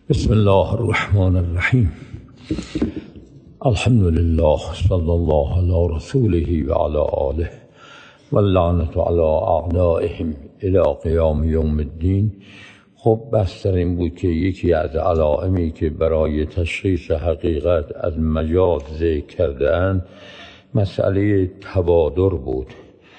بسم الله الرحمن الرحیم. الحمد لله صلی الله علی رسوله و علی آله و اللعنة علی اعدائهم الی قیام یوم الدین. خب بحث در این بود که یکی از علائمی که برای تشخیص حقیقت از مجاز ذکر کرده اند مسئله تبادر بود.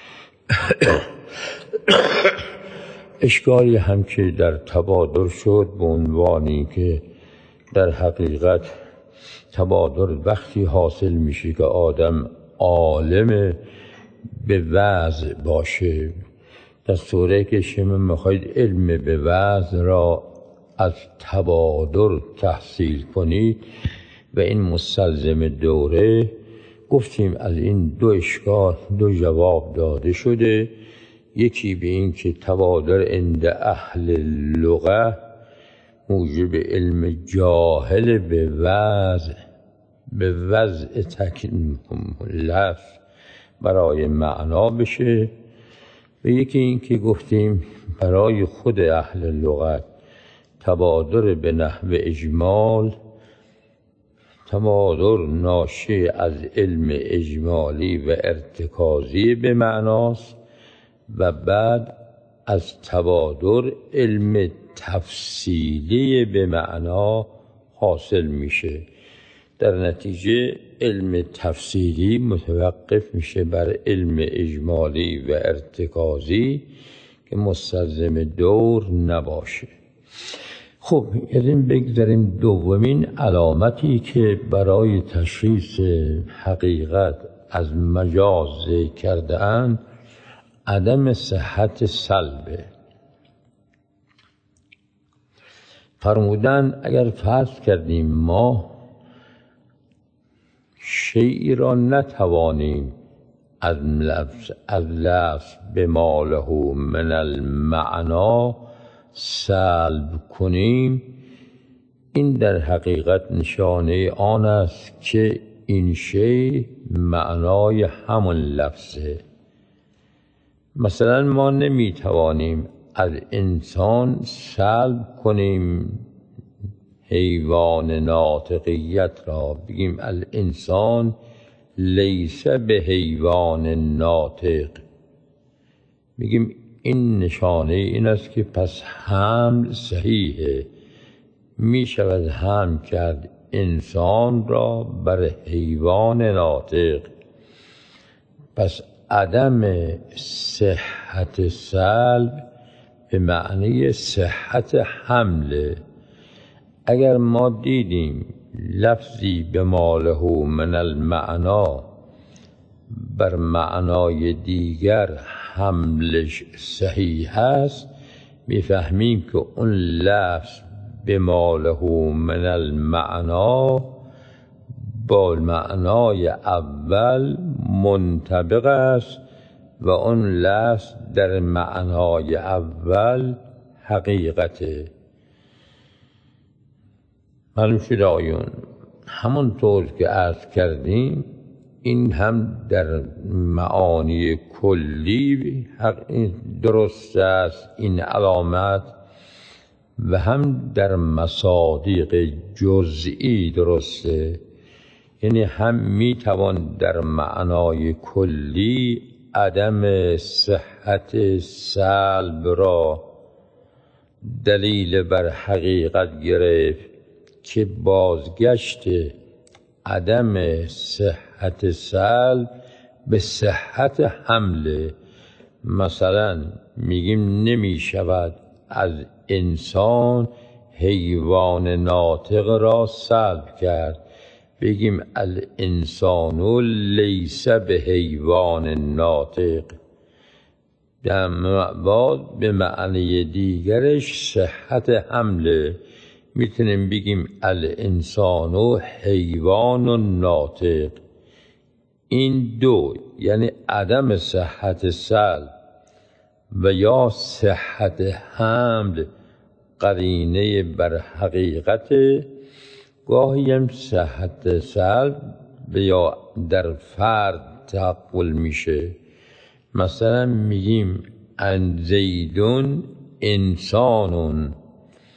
اشکالی هم که در تبادر شد به عنوانی که در حقیقت تبادر وقتی حاصل میشه که آدم عالم به وضع باشه، در صورتی که شما میخواید علم به وضع را از تبادر تحصیل کنید و این مستلزم دوره. گفتیم از این دو اشکال دو جواب داده شده. یکی به این که تبادر عند اهل لغه موجب علم جاهل به وضع لفظ برای معنا بشه، و یکی این که گفتیم برای خود اهل لغت تبادر به نحو اجمال، تبادر ناشی از علم اجمالی و ارتکازی به معناست و بعد از تبادر علم تفصیلی به معنا حاصل میشه. در نتیجه علم تفصیلی متوقف میشه بر علم اجمالی و ارتکازی که مستلزم دور نباشه. خب از این بگذاریم دومین علامتی که برای تشخیص حقیقت از مجاز ذکر کرده اند عدم صحت سلبه. فرمودن اگر فرض کردیم ما شیئی را نتوانیم از لفظ به ما له من المعنا سلب کنیم، این در حقیقت نشانه آن است که این شیء معنای همون لفظه. مثلا ما نمیتوانیم از انسان سلب کنیم حیوان ناطقیت را، بگیم الانسان لیس به حیوان ناطق، بگیم این نشانه این است که پس حمل صحیحه، می شود حمل کرد انسان را بر حیوان ناطق. پس عدم صحت سلب به معنی صحت حمله. اگر ما دیدیم لفظی به ما له من المعنا بر معنای دیگر حملش صحیح است، میفهمیم که اون لفظ به ما له من المعنا با معنای اول منطبق است و اون لفظ در معنای اول حقیقته. معلوم شد آیون، همونطور که عرض کردیم این هم در معانی کلی درست است این علامت، و هم در مصادیق جزئی درسته. یعنی هم میتوان در معنای کلی عدم صحت سلب را دلیل بر حقیقت گرفت که بازگشت عدم صحت سلب به صحت حمله. مثلا میگیم نمی شود از انسان حیوان ناطق را سلب کرد، بگیم الانسان لیس به حیوان ناطق، در بعد به معنی دیگرش صحت حمله. میتونیم بگیم الانسان حیوان ناطق. این دو یعنی عدم صحت سلب و یا صحت حمل قرینه بر حقیقت. گاهی هم صحت سلب یا در فرد تحقل میشه. مثلا میگیم ان زیدون انسانون،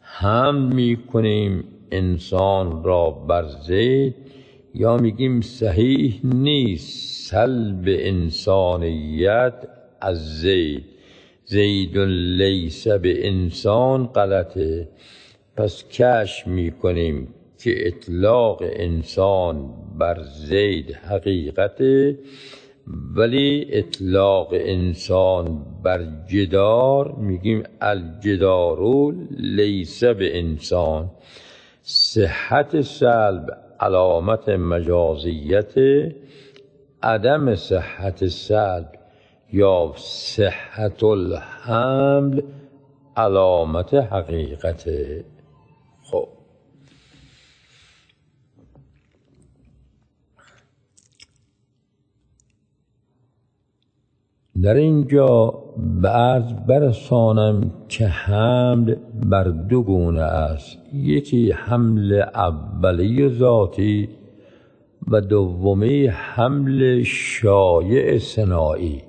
حمل میکنیم انسان را بر زید، یا میگیم صحیح نیست سلب انسانیت از زید. زید لیس به انسان غلطه. پس کشف میکنیم که اطلاق انسان بر زید حقیقته، ولی اطلاق انسان بر جدار میگیم الجدار لیس به انسان. صحت سلب علامت مجازیت، عدم صحت سلب یا صحت الحمل علامت حقیقته. خب در اینجا بعض برسانم که حمل بر دو گونه است، یکی حمل اولی ذاتی و دومی حمل شایع صناعی.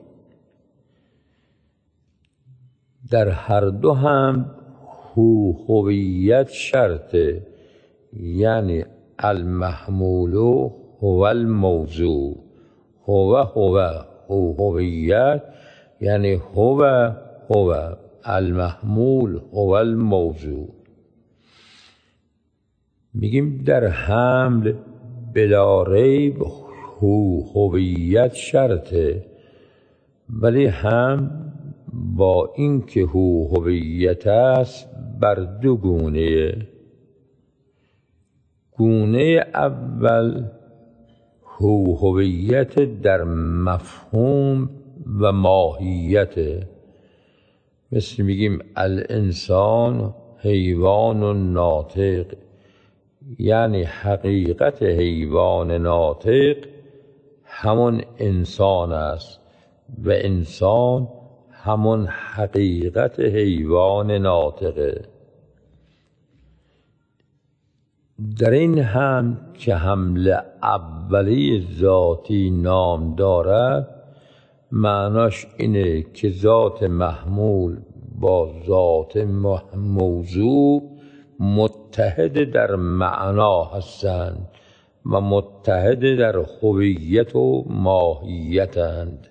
در هر دو هم هویت شرطه، یعنی المحمول هو الموضوع. هویت یعنی هو المحمول هو الموضوع. میگیم در حمل بلا ریب هویت شرطه، ولی هم با اینکه هویت است بر دو گونه. گونه اول هویت در مفهوم و ماهیت، مثل میگیم الانسان حیوان ناطق، یعنی حقیقت حیوان ناطق همون انسان است و انسان همون حقیقت حیوان ناطقه. در این هم که حمل اولی ذاتی نام دارد، معناش اینه که ذات محمول با ذات موضوع متحد در معنا هستند و متحد در هویت و ماهیتند.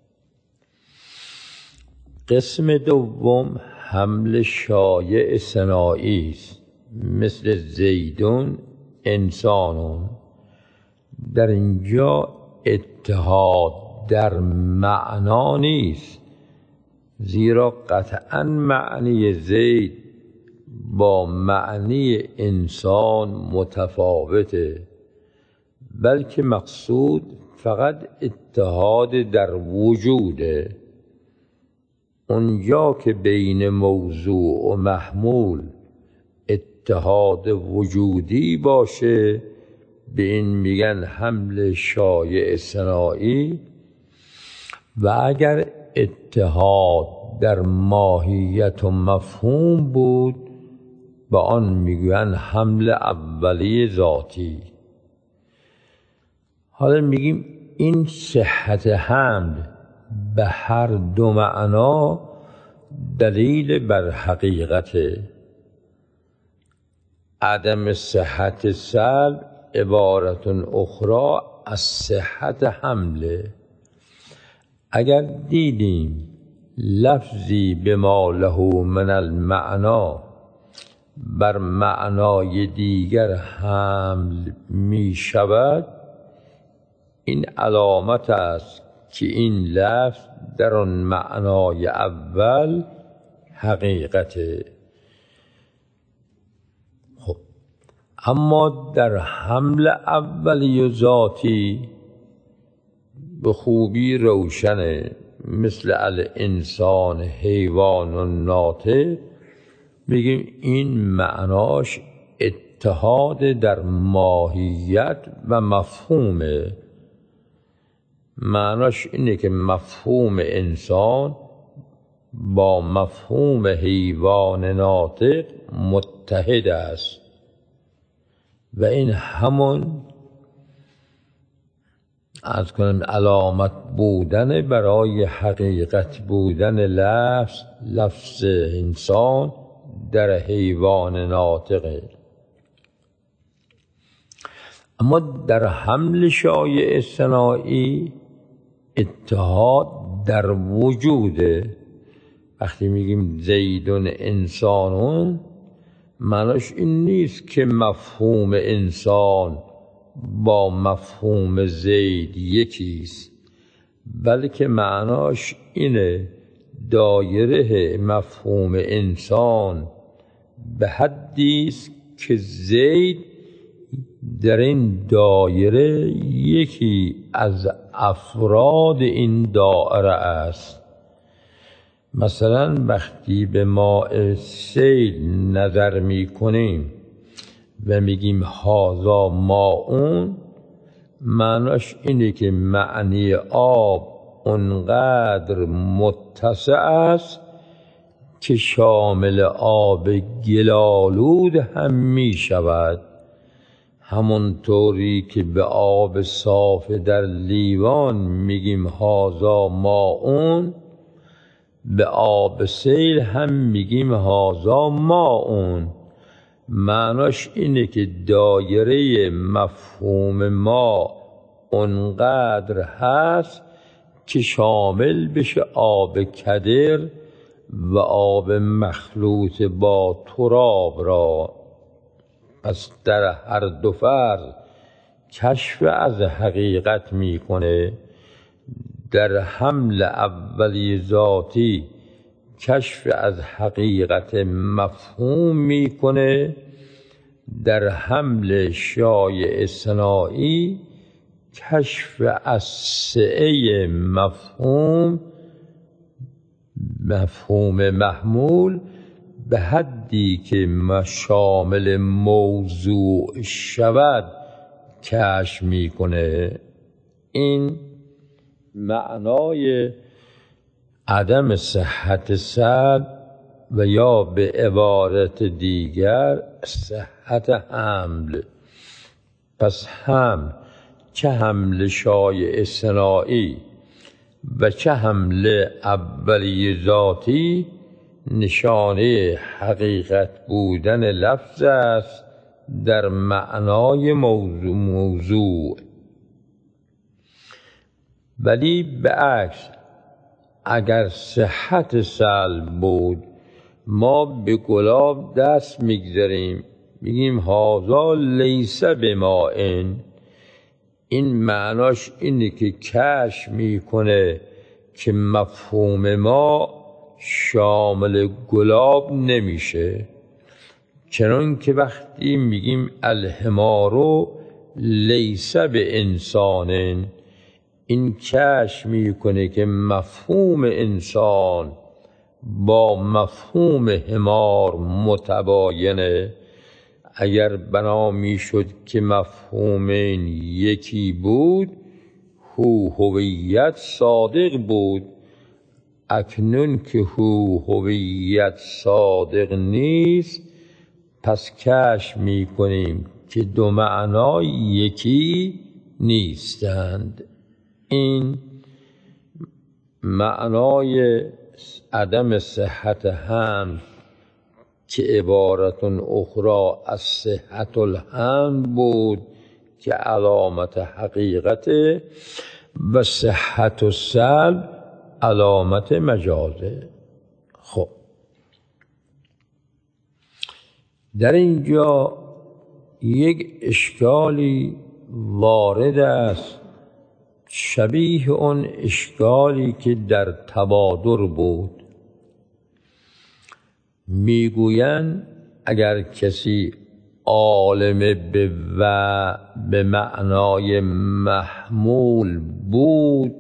قسم دوم حمل شایع صناعی است، مثل زیدون انسانون. در اینجا اتحاد در معنا نیست، زیرا قطعا معنی زید با معنی انسان متفاوته، بلکه مقصود فقط اتحاد در وجوده. اونجا که بین موضوع و محمول اتحاد وجودی باشه، به این میگن حمل شایع صناعی. و اگر اتحاد در ماهیت و مفهوم بود، به آن میگن حمل اولی ذاتی. حالا میگیم این صحت حمل به هر دو معنا دلیل بر حقیقته. عدم صحت سلب عبارت اخرى از صحت حمله. اگر دیدیم لفظی بما له من المعنا بر معنای دیگر حمل می شود، این علامت است که این لفظ در آن معنای اول حقیقته. خب اما در حمل اولی و ذاتی به خوبی روشنه، مثل الانسان حیوان ناطق، بگیم این معناش اتحاد در ماهیت و مفهومه. معناش اینه که مفهوم انسان با مفهوم حیوان ناطق متحد است و این همون از کنم علامت بودن برای حقیقت بودن لفظ انسان در حیوان ناطقه. اما در حمل شایع اصطناعی اتحاد در وجوده. وقتی میگیم زیدون انسانون، معناش این نیست که مفهوم انسان با مفهوم زید یکیست، بلکه معناش اینه دایره مفهوم انسان به حدی است که زید در این دایره یکی از افراد این دایره است. مثلا وقتی به ماء سیل نظر می کنیم و میگیم هذا ماءون، معناش اینه که معنی آب اونقدر متسع است که شامل آب گلالود هم می شود. همونطوری که به آب صاف در لیوان میگیم هذا ماءون، به آب سیل هم میگیم هذا ماءون. معناش اینه که دایره مفهوم ما اونقدر هست که شامل بشه آب کدر و آب مخلوط با تراب را. پس در هر دو فرض کشف از حقیقت میکنه. در حمل اولی ذاتی کشف از حقیقت مفهوم میکنه. در حمل شایع اصطناعی کشف از سعه مفهوم محمول به حدی که شامل موضوع شود کشف میکنه. این معنای عدم صحت سلب و یا به عبارت دیگر صحت حمل. پس هم چه حمل شایع اصطناعی و چه حمل اولی ذاتی نشانه حقیقت بودن لفظ است در معنای موضوع. ولی به عکس اگر صحت سلب بود، ما به گلاب دست میگذاریم میگیم هذا لیس بماء. این معناش اینه که کشف میکنه که مفهوم ما شامل گلاب نمیشه. چنان که وقتی میگیم الحمار لیس به انسان، این کشف میکنه که مفهوم انسان با مفهوم حمار متباینه. اگر بنا میشد که مفهومین یکی بود، هویت صادق بود. اکنون که هویت صادق نیست، پس کشف میکنیم که دو معنا یکی نیستند. این معنای عدم صحت هم که عبارت اخرى از صحت الحمل بود که علامت حقیقت، و صحت السلب علامت مجازه. خب در اینجا یک اشکالی وارد است شبیه اون اشکالی که در تبادر بود. میگویند اگر کسی عالم به معنای محمول بود،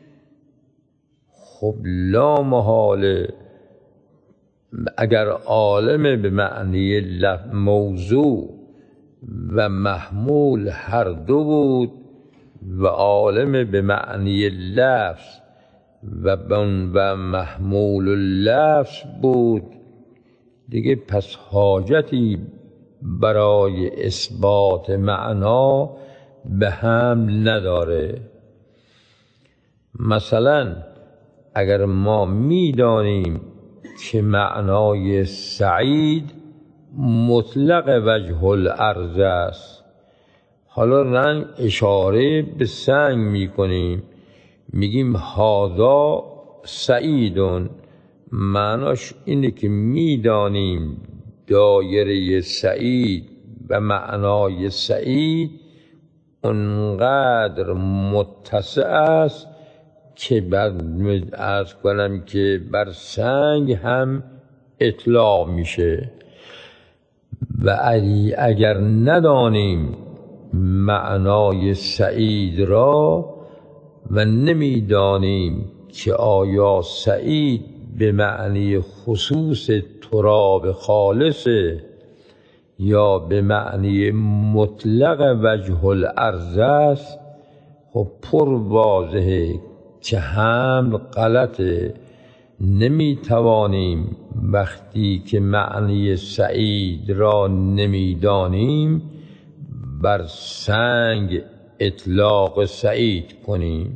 خب لا محاله اگر عالم به معنی موضوع و محمول هر دو بود و عالم به معنی لفظ و محمول اللفظ بود، دیگه پس حاجتی برای اثبات معنا به حمل نداره. مثلا اگر ما میدانیم که معنای سعید مطلق وجه الارض است. حالا رنگ اشاره به سنگ میکنیم، میگیم هذا سعیدون. معناش اینه که میدانیم دایره سعید و معنای سعید اونقدر متسع است که عرض کنم که بر سنگ هم اطلاق میشه. و اگر ندانیم معنای سعید را و نمیدانیم که آیا سعید به معنی خصوص تراب خالصه یا به معنی مطلق وجه الارض است، خب پر واضحه که هم غلطه. نمیتوانیم وقتی که معنی سعید را نمیدانیم بر سنگ اطلاق سعید کنیم.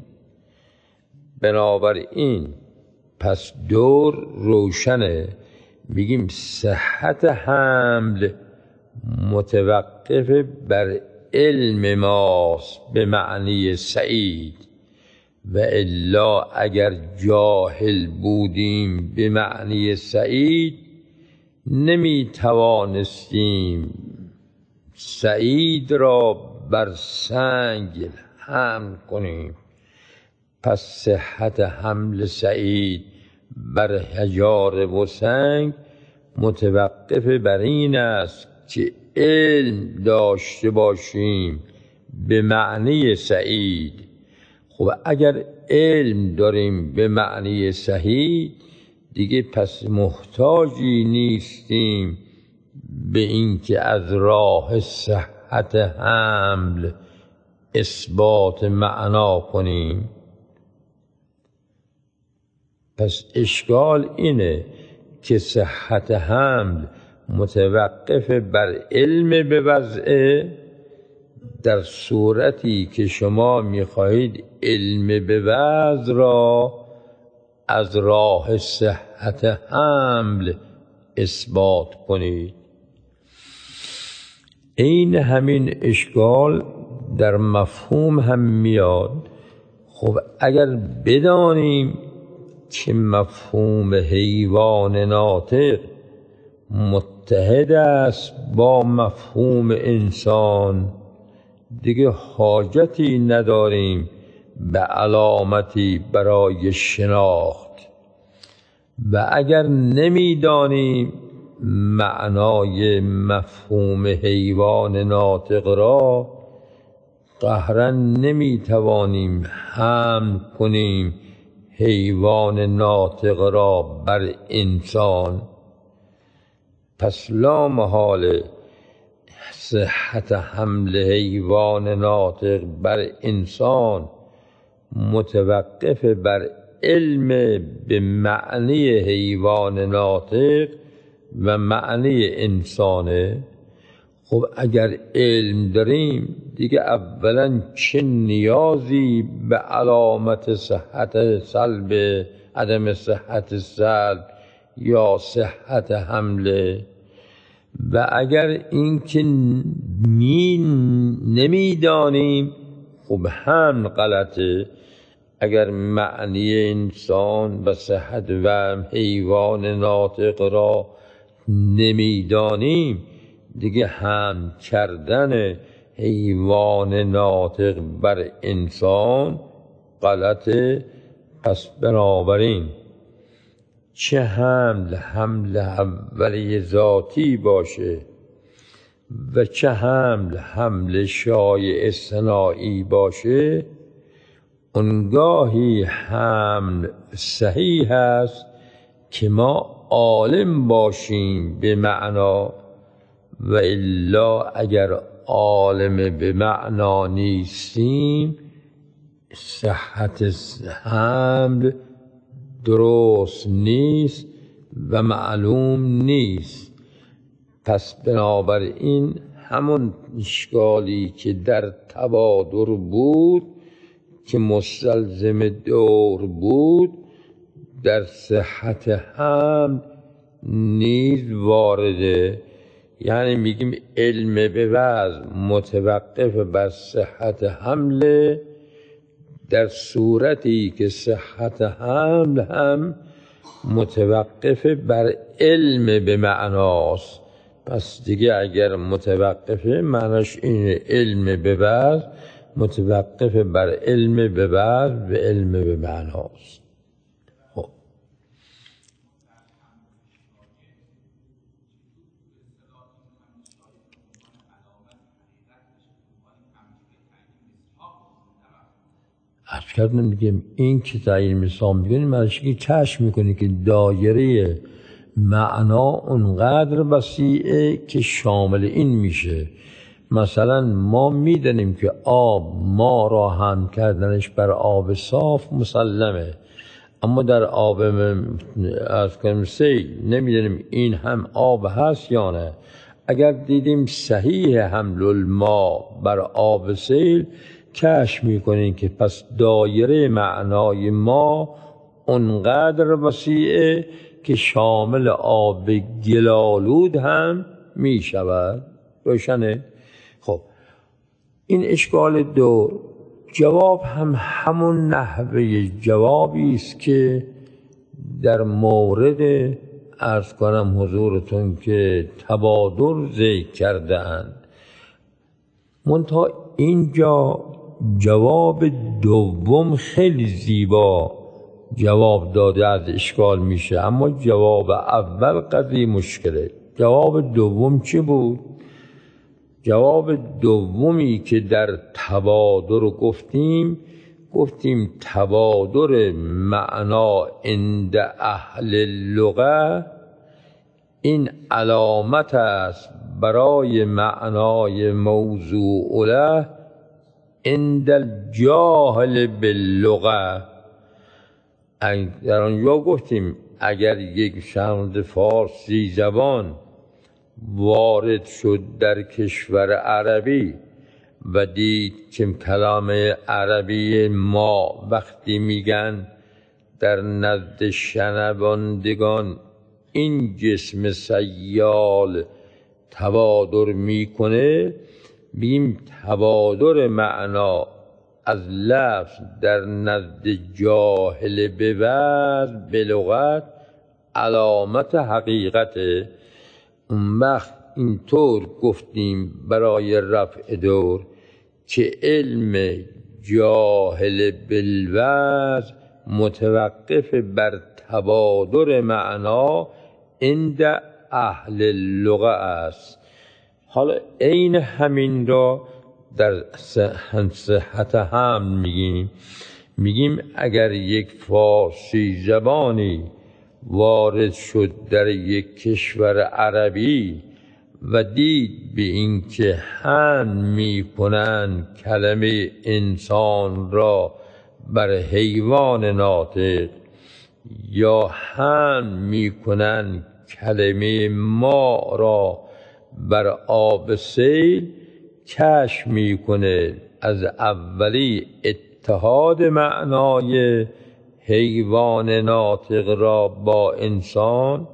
بنابراین پس دور روشنه، میگیم صحت حمل متوقف بر علم ماست به معنی سعید، و الا اگر جاهل بودیم به معنی سعید نمی توانستیم سعید را بر سنگ حمل کنیم. پس صحت حمل سعید بر حجاره و سنگ متوقف بر این است که علم داشته باشیم به معنی سعید. خب اگر علم داریم به معنی صحیح دیگه پس محتاجی نیستیم به این که از راه صحت حمل اثبات معنا کنیم. پس اشکال اینه که صحت حمل متوقف بر علم به وضعه. در صورتی که شما میخواهید علم به وضع را از راه صحت حمل اثبات کنید. این همین اشکال در مفهوم هم میاد. خب اگر بدانیم که مفهوم حیوان ناطق متحد است با مفهوم انسان، دیگه حاجتی نداریم به علامتی برای شناخت. و اگر نمیدانیم معنای مفهوم حیوان ناطق را، قهرا نمیتوانیم حمل کنیم حیوان ناطق را بر انسان. پس لا محاله صحت حمل حیوان ناطق بر انسان متوقف بر علم به معنی حیوان ناطق و معنی انسانه. خب اگر علم داریم دیگه اولا چه نیازی به علامت صحت سلب، عدم صحت سلب یا صحت حمله؟ و اگر اینکه نمیدانیم خب هم غلطه. اگر معنی انسان و صحت و حیوان ناطق را نمیدانیم دیگه هم کردن حیوان ناطق بر انسان غلطه. پس بنابراین چه حمل اولیه ذاتی باشه و چه حمل شایع صناعی باشه، اونگاهی حمل صحیح است که ما عالم باشیم به معنا، و الا اگر عالم به معنا نیستیم صحت حمل درست نیست و معلوم نیست. پس بنابراین همون اشکالی که در تبادر بود که مستلزم دور بود، در صحت حمل نیز وارده. یعنی میگیم علم به وضع متوقف بر صحت حمل، در صورتی که صحت حمل هم متوقف بر علم به معناست. پس دیگه اگر متوقفه معناش اینه علم به وضع متوقف بر علم به وضع و علم به معناست. خب عرض کردم میگیم این که تعیین مثال میکنیم مرشکی کشف میکنی که دایره معنا اونقدر وسیعه که شامل این میشه. مثلا ما میدونیم که آب ما را هم کردنش بر آب صاف مسلمه، اما در آب از کنیم سیل نمیدونیم این هم آب هست یا نه. اگر دیدیم صحیح حمل الماء بر آب سیل کشف میکنیم که پس دایره معنای ما اونقدر وسیعه که شامل آب گلالود هم می شود. روشنه؟ خب این اشکال دو. جواب هم همون نحوه جوابی است که در مورد عرض کنم حضورتون که تبادر ذکر کرده اند. منتها اینجا جواب دوم خیلی زیبا جواب داده از اشکال میشه، اما جواب اول قدری مشکله. جواب دوم چی بود؟ جواب دومی که در تبادر گفتیم تبادر معنا عند اهل اللغه این علامت است برای معنای موضوع له عند الجاهل باللغه. در آنجا گفتیم اگر یک شخص فارسی زبان وارد شد در کشور عربی و دید که کلام عربی ما وقتی میگن در نزد شنوندگان این جسم سیال تبادر میکنه، بیم تبادر معنا از لفظ در نزد جاهل به وضع به لغت علامت حقیقته. اون وقت اینطور گفتیم برای رفع دور که علم جاهل بالوضع متوقف بر تبادر معنا عند اهل اللغه است. حالا عین همین را در صحت هم میگیم اگر یک فارسی زبانی وارد شد در یک کشور عربی و دید به این که هم میکنن کلمه انسان را بر حیوان ناطق یا هم میکنن کلمه ما را بر آب سیل، کشف میکنه از اولی اتحاد معنای حیوان ناطق را با انسان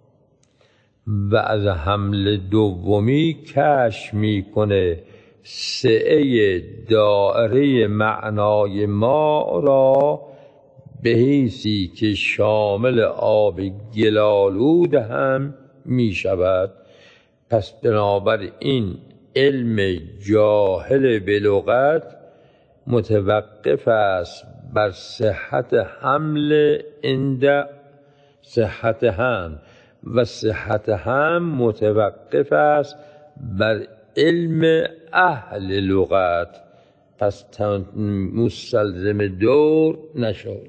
و از حمل دومی کشف میکنه سعه دائره معنای ما را به حیثی که شامل آب گلالود هم می شود. پس بنابراین علم جاهل به لغت متوقف است بر صحت حمل عند صحت هم و صحت هم متوقف است بر علم اهل لغت. پس مستلزم دور نشد.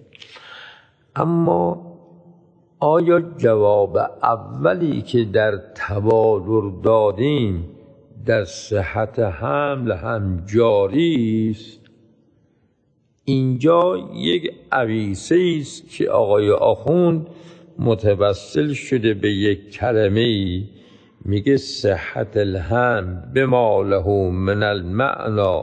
اما آیا جواب اولی که در تبادر دادیم در صحت حمل هم جاری است؟ اینجا یک عویصه است که آقای آخوند متوسل شده به یک کلمه، میگه صحت الهم بما له من المعنى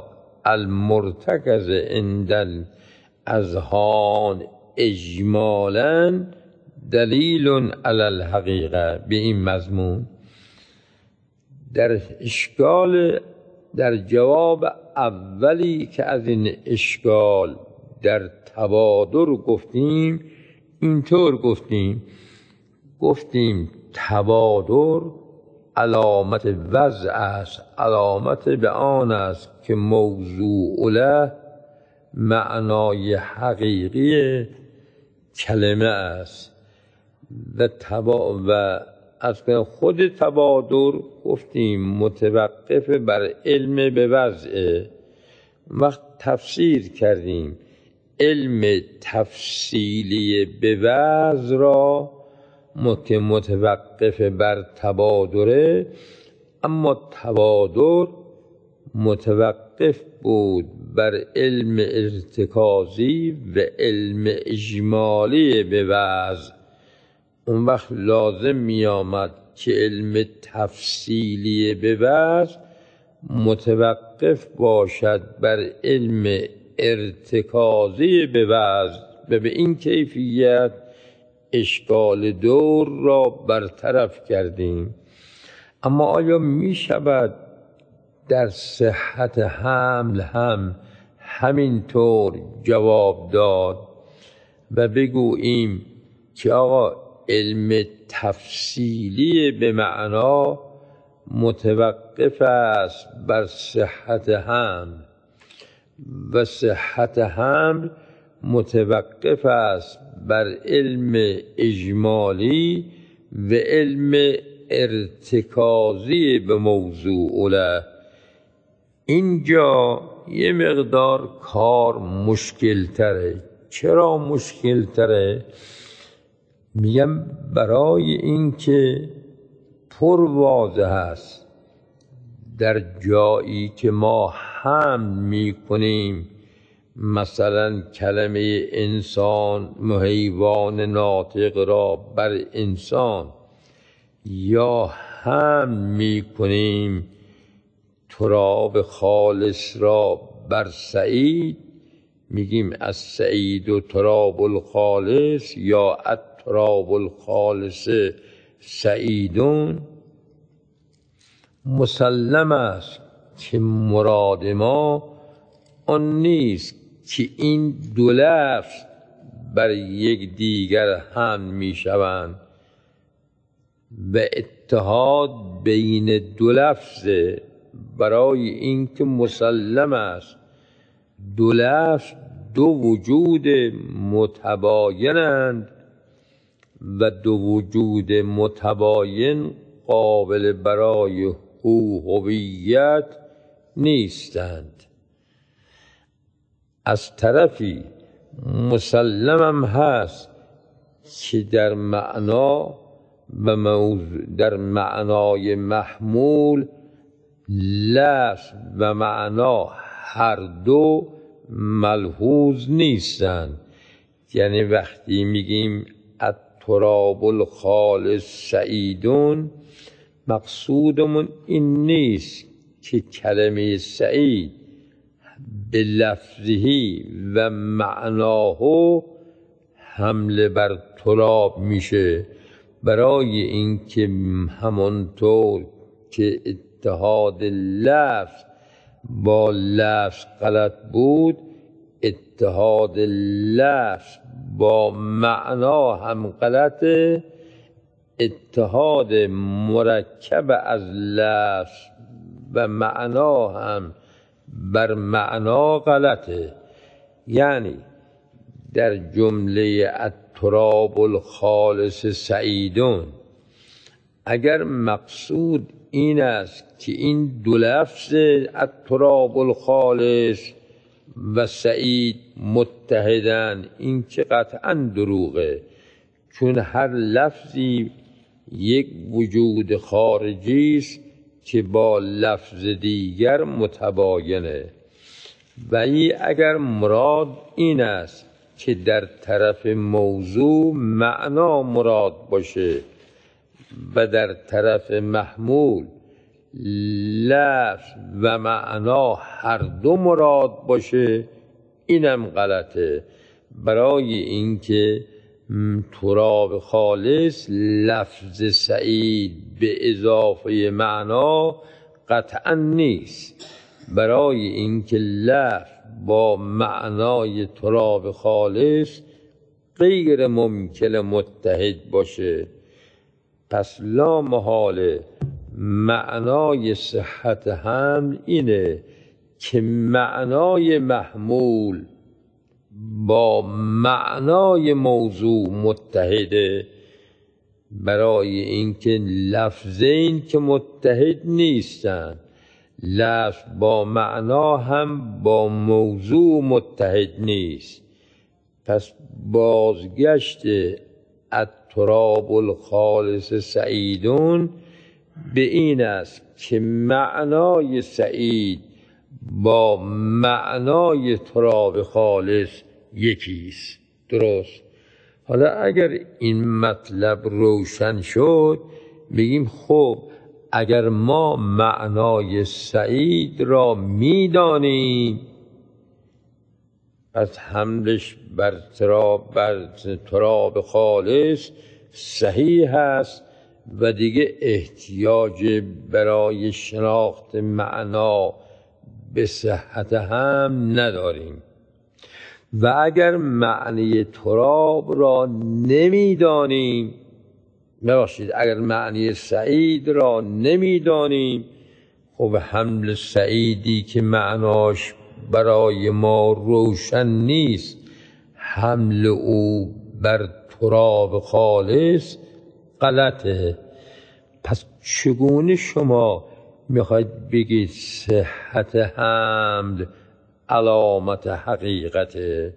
المرتکز عند الاذهان اجمالا دلیل علی الحقیقه به این مضمون. در جواب اولی که از این اشکال در تبادر گفتیم، اینطور گفتیم تبادر علامت وضع است، علامت به آن است که موضوع له معنای حقیقی کلمه است و از خود تبادر گفتیم متوقف بر علم به وضع. وقت تفسیر کردیم علم تفصیلی به وضع را که متوقف بر تبادره، اما تبادر متوقف بود بر علم ارتکازی و علم اجمالی به وضع. اون وقت لازم می آمد که علم تفصیلی به وضع متوقف باشد بر علم ارتکازی به وضع و به این کیفیت اشکال دور را برطرف کردیم. اما آیا می شود در صحت حمل هم همینطور جواب داد و بگوییم که آقا علم تفصیلی به معنا متوقف است بر صحت حمل و صحت حمل متوقف است بر علم اجمالی و علم ارتکازی به موضوع له؟ اینجا یه مقدار کار مشکل تره. چرا مشکل تره؟ میگم برای اینکه پر واضح است در جایی که ما حمل می کنیم، مثلا کلمه انسان حیوان ناطق را بر انسان، یا حمل می کنیم تراب خالص را بر سعید، میگیم از سعید و تراب الخالص یا تراب الخالص سعیدون. مسلم است که مراد ما آن نیست که این دو لفظ بر یک دیگر حمل می شوند و اتحاد بین دو لفظ، برای اینکه مسلم است دو لفظ دو وجود متباینند و دو وجود متباین قابل برای هویت نیستند. از طرفی مسلمم هست که در معنا و در معنای محمول لفظ و معنا هر دو ملحوظ نیستند. یعنی وقتی میگیم التراب الخالص سعیدون، مقصودمون این نیست که کلمه سعید به لفظهی و معناه حمله بر تراب میشه، برای اینکه همانطور که اتحاد لفظ با لفظ غلط بود، اتحاد لفظ با معنا هم غلطه، اتحاد مرکب از لفظ و معنا هم بر معنا غلطه. یعنی در جمله التراب الخالص سعیدون اگر مقصود این است که این دو لفظ التراب الخالص و سعید متحدن، این که قطعا دروغه، چون هر لفظی یک وجود خارجی است که با لفظ دیگر متباینه. ولی اگر مراد این است که در طرف موضوع معنا مراد باشه و در طرف محمول لفظ و معنا هر دو مراد باشه، اینم غلطه، برای اینکه تراب خالص لفظ سعید به اضافه معنا قطعا نیست. برای اینکه لفظ با معنای تراب خالص غیر ممکن متحد باشه، پس لا محاله معنای صحت حمل اینه که معنای محمول با معنای موضوع متحده. برای اینکه لفظین که متحد نیستن، لفظ با معنا هم با موضوع متحد نیست. پس بازگشت التراب الخالص سعیدون به این است که معنای سعید با معنای تراب خالص یکیست. درست؟ حالا اگر این مطلب روشن شد، بگیم خب اگر ما معنای سعید را میدانیم، پس حملش بر تراب خالص صحیح است و دیگه احتیاج برای شناخت معنا به صحت هم نداریم. و اگر معنی تراب را نمیدانیم، اگر معنی سعید را نمیدانیم، خب حمل سعیدی که معناش برای ما روشن نیست، حمل او بر تراب خالص غلطه. پس چگونه شما میخواید بگید صحت حمل علامت حقیقته؟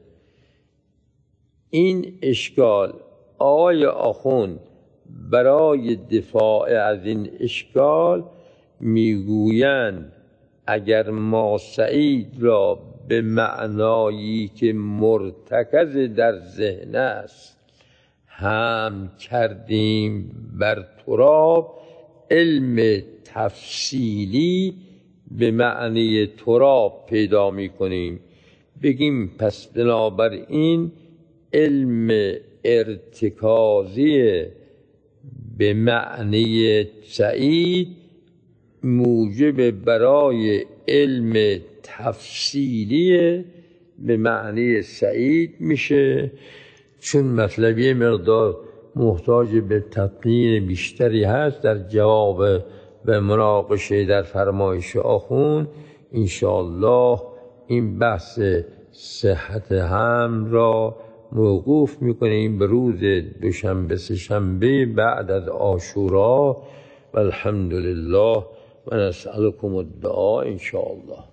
این اشکال آقای آخوند برای دفاع از این اشکال میگویند اگر ما سعید را به معنایی که مرتکز در ذهن است هم کردیم بر تراب، علم تفصیلی به معنی تراب پیدا می کنیم. بگیم پس بنابراین علم ارتکازی به معنی سعید موجب برای علم تفصیلی به معنی سعید میشه. چون مطلب یه مقدار محتاج به تطبیق بیشتری هست در جواب و مناقشه در فرمایش آخوند، انشاءالله این بحث صحت حمل را موقوف میکنیم به روز دوشنبه سه‌شنبه بعد از عاشورا. و الحمدلله و نسألكم الدعاء انشاءالله.